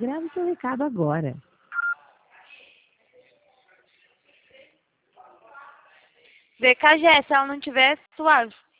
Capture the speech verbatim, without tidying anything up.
Grave seu recado agora. D K G, se ela não tiver, suave.